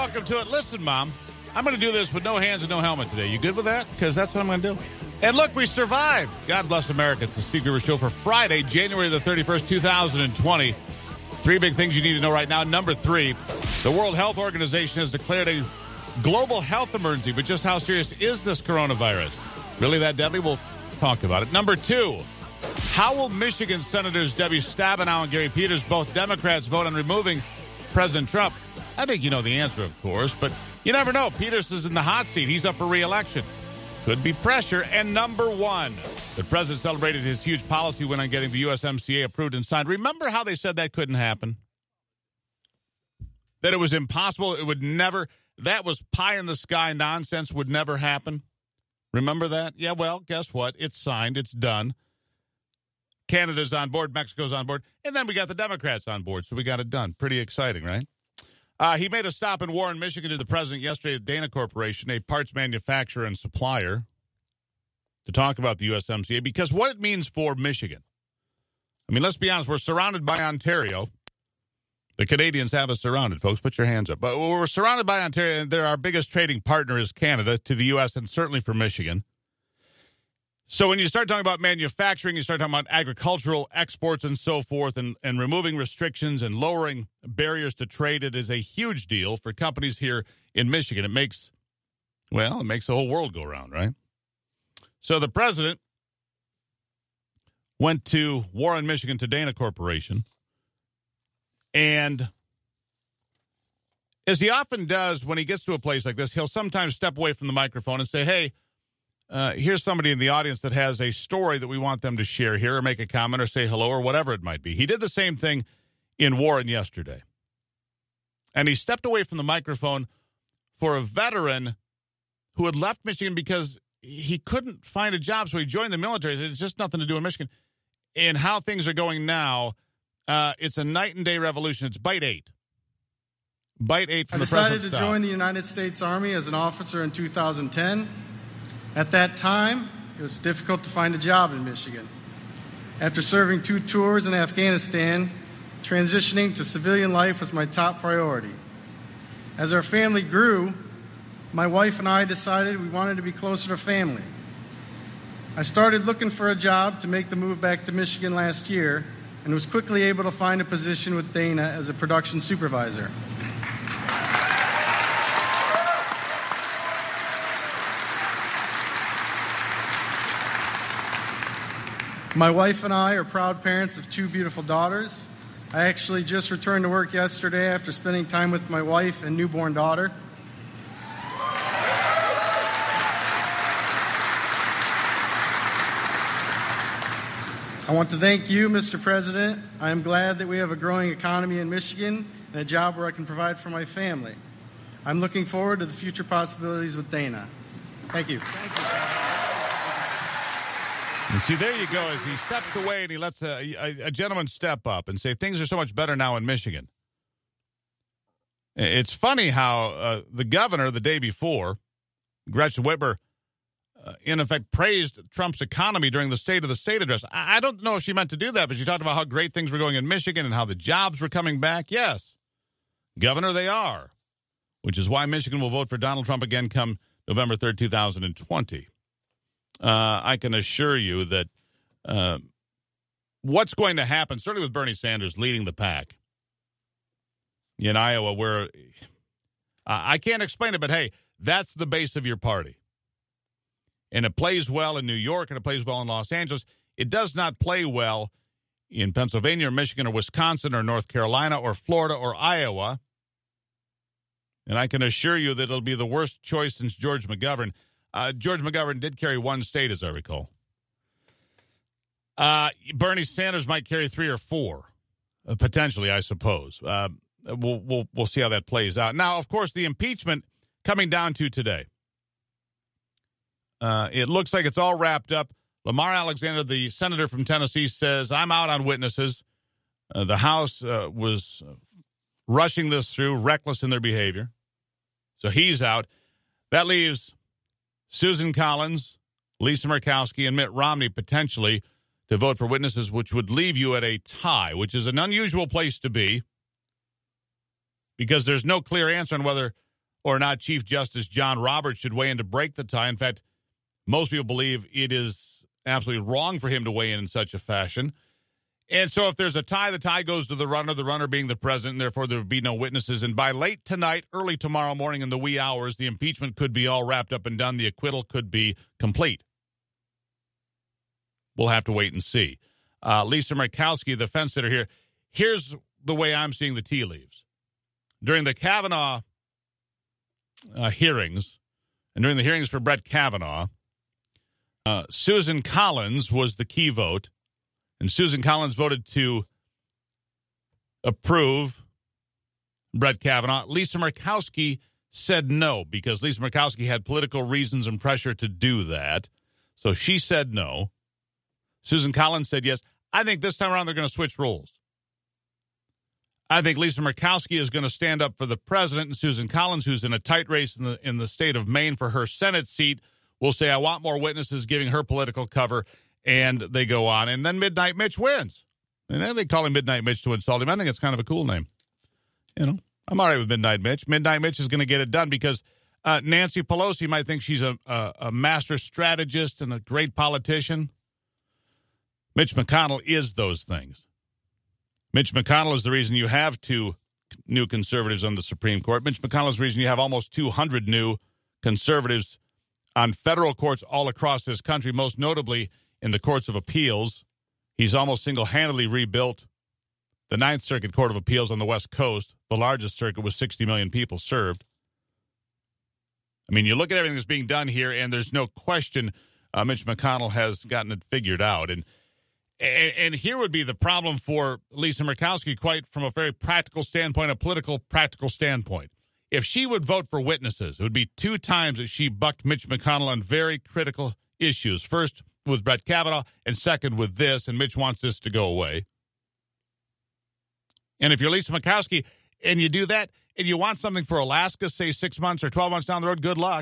welcome to it. Listen, Mom, I'm going to do this with no hands and no helmet today. You good with that? Because that's what I'm going to do. And look, we survived. God bless America. It's the Steve Gruber Show for Friday, January the 31st, 2020. Three big things you need to know right now. Number 3, the World Health Organization has declared a global health emergency. But just how serious is this coronavirus? Really that deadly? We'll talk about it. Number 2, how will Michigan Senators Debbie Stabenow and Gary Peters, both Democrats, vote on removing President Trump? I think you know the answer, of course, but you never know. Peters is in the hot seat. He's up for re-election. Could be pressure. And number 1, the president celebrated his huge policy win on getting the USMCA approved and signed. Remember how they said that couldn't happen? That it was impossible. It would never, that was pie in the sky nonsense, would never happen. Remember that? Yeah, well, guess what? It's signed. It's done. Canada's on board. Mexico's on board. And then we got the Democrats on board, so we got it done. Pretty exciting, right? He made a stop in Warren, Michigan to the president yesterday at Dana Corporation, a parts manufacturer and supplier, to talk about the USMCA, because what it means for Michigan. I mean, let's be honest, we're surrounded by Ontario. The Canadians have us surrounded, folks. Put your hands up. But we're surrounded by Ontario, and our biggest trading partner is Canada to the U.S. and certainly for Michigan. So when you start talking about manufacturing, you start talking about agricultural exports and so forth, and removing restrictions and lowering barriers to trade, it is a huge deal for companies here in Michigan. It makes the whole world go round, right? So the president went to Warren, Michigan, to Dana Corporation, and as he often does when he gets to a place like this, he'll sometimes step away from the microphone and say, hey, here's somebody in the audience that has a story that we want them to share here, or make a comment or say hello or whatever it might be. He did the same thing in Warren yesterday. And he stepped away from the microphone for a veteran who had left Michigan because he couldn't find a job, so he joined the military. It's just nothing to do in Michigan. And how things are going now, it's a night and day revolution. It's Bite 8. Bite 8 from the president. I decided to join the United States Army as an officer in 2010. At that time, it was difficult to find a job in Michigan. After serving 2 tours in Afghanistan, transitioning to civilian life was my top priority. As our family grew, my wife and I decided we wanted to be closer to family. I started looking for a job to make the move back to Michigan last year, and was quickly able to find a position with Dana as a production supervisor. My wife and I are proud parents of 2 beautiful daughters. I actually just returned to work yesterday after spending time with my wife and newborn daughter. I want to thank you, Mr. President. I am glad that we have a growing economy in Michigan and a job where I can provide for my family. I'm looking forward to the future possibilities with Dana. Thank you. And see, there you go. As he steps away and he lets a gentleman step up and say things are so much better now in Michigan. It's funny how the governor the day before, Gretchen Whitmer, in effect praised Trump's economy during the State of the State address. I don't know if she meant to do that, but she talked about how great things were going in Michigan and how the jobs were coming back. Yes, Governor, they are, which is why Michigan will vote for Donald Trump again come November 3rd, 2020. I can assure you that what's going to happen, certainly with Bernie Sanders leading the pack in Iowa, where I can't explain it, but hey, that's the base of your party. And it plays well in New York and it plays well in Los Angeles. It does not play well in Pennsylvania or Michigan or Wisconsin or North Carolina or Florida or Iowa. And I can assure you that it'll be the worst choice since George McGovern. George McGovern did carry 1 state, as I recall. Bernie Sanders might carry 3 or 4, potentially, I suppose. We'll see how that plays out. Now, of course, the impeachment coming down to today. It looks like it's all wrapped up. Lamar Alexander, the senator from Tennessee, says, I'm out on witnesses. The House was rushing this through, reckless in their behavior. So he's out. That leaves Susan Collins, Lisa Murkowski, and Mitt Romney potentially to vote for witnesses, which would leave you at a tie, which is an unusual place to be because there's no clear answer on whether or not Chief Justice John Roberts should weigh in to break the tie. In fact, most people believe it is absolutely wrong for him to weigh in such a fashion. And so if there's a tie, the tie goes to the runner being the president, and therefore there would be no witnesses. And by late tonight, early tomorrow morning in the wee hours, the impeachment could be all wrapped up and done. The acquittal could be complete. We'll have to wait and see. Lisa Murkowski, the fence sitter here, here's the way I'm seeing the tea leaves. During the Kavanaugh hearings, and during the hearings for Brett Kavanaugh, Susan Collins was the key vote. And Susan Collins voted to approve Brett Kavanaugh. Lisa Murkowski said no because Lisa Murkowski had political reasons and pressure to do that. So she said no. Susan Collins said yes. I think this time around they're going to switch roles. I think Lisa Murkowski is going to stand up for the president, and Susan Collins, who's in a tight race in the state of Maine for her Senate seat, will say, I want more witnesses, giving her political cover. And they go on. And then Midnight Mitch wins. And then they call him Midnight Mitch to insult him. I think it's kind of a cool name. You know, I'm all right with Midnight Mitch. Midnight Mitch is going to get it done because Nancy Pelosi might think she's a master strategist and a great politician. Mitch McConnell is those things. Mitch McConnell is the reason you have 2 new conservatives on the Supreme Court. Mitch McConnell is the reason you have almost 200 new conservatives on federal courts all across this country, most notably in the courts of appeals. He's almost single-handedly rebuilt the Ninth Circuit Court of Appeals on the West Coast, the largest circuit with 60 million people served. I mean, you look at everything that's being done here, and there's no question Mitch McConnell has gotten it figured out. And here would be the problem for Lisa Murkowski, quite from a very practical standpoint, a political practical standpoint. If she would vote for witnesses, it would be 2 times that she bucked Mitch McConnell on very critical issues. First, with Brett Kavanaugh, and second with this, and Mitch wants this to go away. And if you're Lisa Murkowski and you do that, and you want something for Alaska, say 6 months or 12 months down the road, good luck.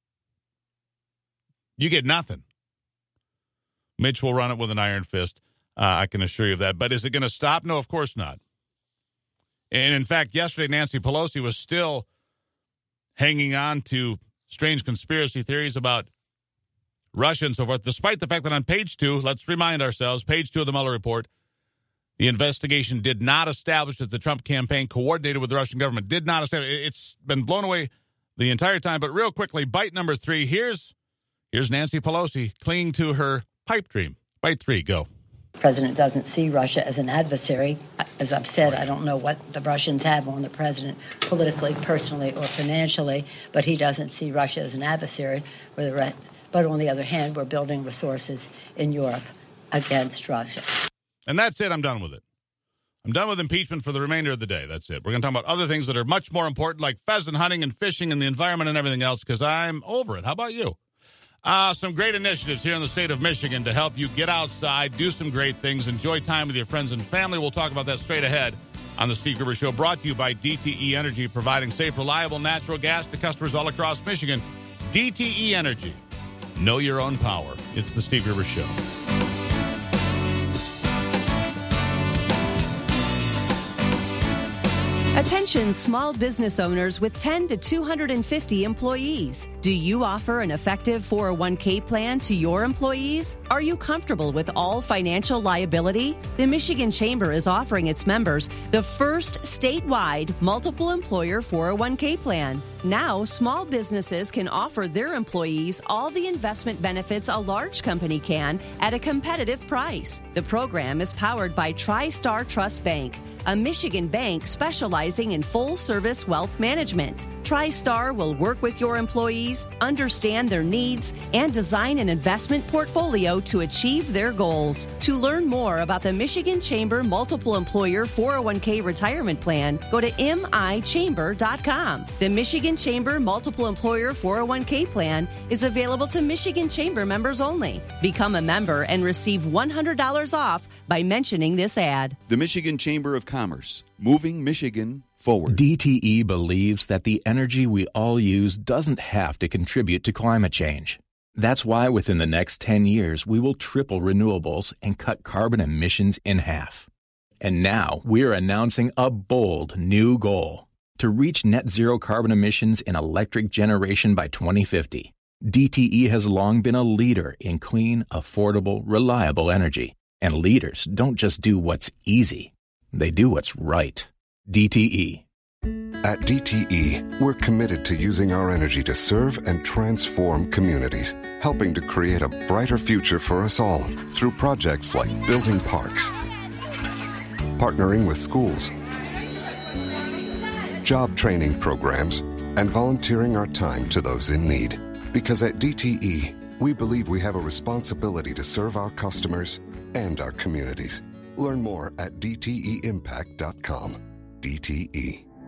You get nothing. Mitch will run it with an iron fist. I can assure you of that. But is it going to stop? No, of course not. And in fact, yesterday, Nancy Pelosi was still hanging on to strange conspiracy theories about Russia and so forth, despite the fact that on page 2, let's remind ourselves, page 2 of the Mueller report, the investigation did not establish that the Trump campaign coordinated with the Russian government. Did not establish. It's been blown away the entire time. But real quickly, bite number 3. Here's Nancy Pelosi clinging to her pipe dream. Bite 3, go. The president doesn't see Russia as an adversary. As I've said, I don't know what the Russians have on the president politically, personally, or financially, but he doesn't see Russia as an adversary. But on the other hand, we're building resources in Europe against Russia. And that's it. I'm done with it. I'm done with impeachment for the remainder of the day. That's it. We're going to talk about other things that are much more important, like pheasant hunting and fishing and the environment and everything else, because I'm over it. How about you? Some great initiatives here in the state of Michigan to help you get outside, do some great things, enjoy time with your friends and family. We'll talk about that straight ahead on the Steve Gruber Show, brought to you by DTE Energy, providing safe, reliable natural gas to customers all across Michigan. DTE Energy. Know your own power. It's the Steve Gruber Show. Attention small business owners with 10 to 250 employees. Do you offer an effective 401k plan to your employees? Are you comfortable with all financial liability? The Michigan Chamber is offering its members the first statewide multiple employer 401k plan. Now, small businesses can offer their employees all the investment benefits a large company can at a competitive price. The program is powered by TriStar Trust Bank, a Michigan bank specializing in full-service wealth management. TriStar will work with your employees, understand their needs, and design an investment portfolio to achieve their goals. To learn more about the Michigan Chamber Multiple Employer 401k Retirement Plan, go to michamber.com. The Michigan Chamber Multiple Employer 401k Plan is available to Michigan Chamber members only. Become a member and receive $100 off by mentioning this ad. The Michigan Chamber of Commerce, moving Michigan forward. DTE believes that the energy we all use doesn't have to contribute to climate change. That's why within the next 10 years, we will triple renewables and cut carbon emissions in half. And now we're announcing a bold new goal: to reach net zero carbon emissions in electric generation by 2050. DTE has long been a leader in clean, affordable, reliable energy. And leaders don't just do what's easy, they do what's right. DTE. At DTE, we're committed to using our energy to serve and transform communities, helping to create a brighter future for us all through projects like building parks, partnering with schools, job training programs, and volunteering our time to those in need. Because at DTE, we believe we have a responsibility to serve our customers and our communities. Learn more at dteimpact.com. DTE.